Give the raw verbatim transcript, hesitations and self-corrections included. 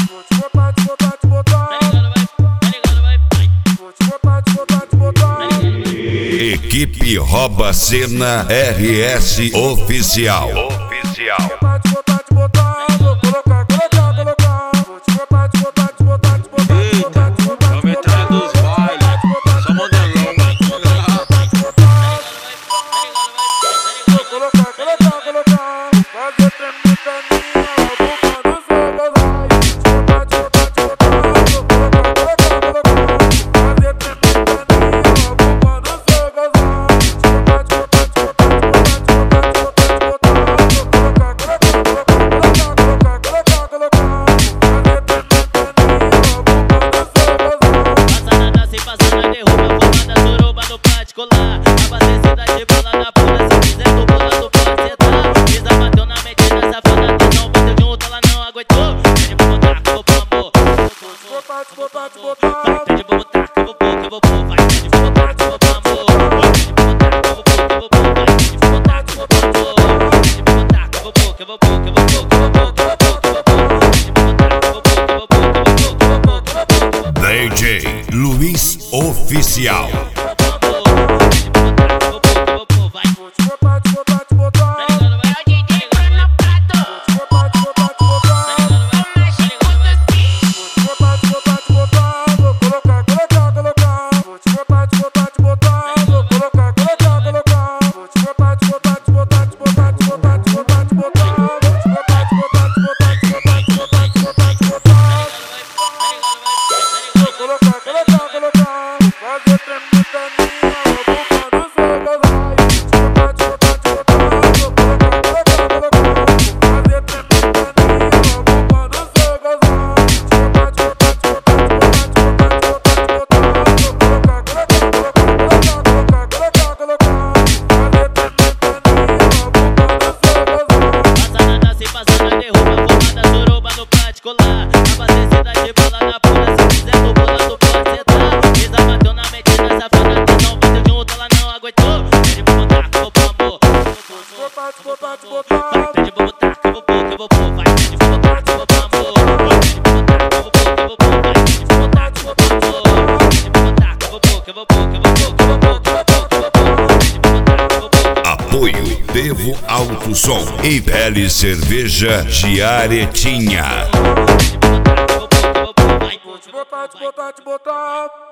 Vou te botar, te botar, te botar. Vou te botar, te botar, te botar. Equipe Rouba Cena R S Oficial. Oficial. Te botar, te botar, vou colocar, colocar, colocar. Vou te botar, te botar, te botar, te botar, te botar, te botar. Vamos entrar dos bailes, só modelão. Vou colocar, colocar, colocar. Fazer treme pra mim, a boca dos olhos. Te botar, te botar, te botar. Vou colocar, colocar, colocar. Fazer treme pra mim, a boca dos olhos. Te botar, te botar, te botar, te botar, te botar, te botar, te botar. Vou colocar, colocar, colocar, colocar, colocar, colocar. Fazer treme pra mim, a boca dos olhos. Passa nada sem passar na derruba, formada suruba no particular. Abastecida de bala na pura, se quiser do bolado pode sentar. Pisa bateu na mente dessa fada, tesão, bateu junto, ela não aguentou. Pede pra botar que eu vou pôr amor. Te botar, te botar, te botar. Pede pra botar que eu vou pôr, que eu vou pôr. Vai, pede pra botar que eu vou pôr amor. Pede pra botar que eu vou pôr, que eu vou pôr. Vai, pede pra botar que eu vou pôr amor. Pede pra botar que eu vou pôr, que eu vou pôr, que eu vou pôr, que eu vou pôr, que eu vou pôr, que eu vou pôr. Pede pra botar que eu vou pôr, que eu vou pôr, que eu vou pôr, que eu vou pôr, que eu vou pôr, que eu vou pôr. D J Luiz Oficial. Vou te botar, te botar, te botar. Vou te botar, te botar, te botar. Vou te botar, te botar, te botar. Vou colocar, colocar, colocar. Vou te botar, te botar, te botar. Vou colocar, colocar, colocar. Vou te botar, te botar, te botar, te botar, te botar, te botar, te botar. Vou te botar, te botar, te botar, te botar, te botar, te botar, te botar. Vou colocar, colocar, colocar. Fazer treme pra mim, a boca dos olhos. Te botar, te botar, te botar. Vou colocar, colocar, colocar. Fazer treme pra mim, a boca dos olhos. Te botar, te botar, te botar, te botar, te botar, te botar, te botar. Vou colocar, colocar, colocar, colocar, colocar, colocar, colocar. Fazer treme pra mim, a boca dos olhos. Passa nada sem passar na derruba, formada suruba no particular. Abastecida de bala na pura, se quiser do bolado pode sentar. Pisa bateu na mente dessa fada, tesão, bateu junto, ela não aguentou. Pede pra botar que eu vou pôr amor. Te botar, te botar, te botar. Vai, pede pra botar que eu vou pôr, que eu vou pôr. Vai, pede pra botar que eu vou pôr amor. Pede pra botar que eu vou pôr, que eu vou pôr. Vai, pede pra botar que eu vou pôr amor. Pede pra botar que eu vou pôr, que eu vou pôr, que eu vou pôr, que eu vou pôr, que eu vou pôr, que eu vou pôr. Pede pra botar que eu vou pôr. Apoio Devo Alto Som e Belle Cerveja de Aretinha. Pede pra botar que eu vou pôr, que eu vou pôr. Vai, Vou te botar, te botar, te botar.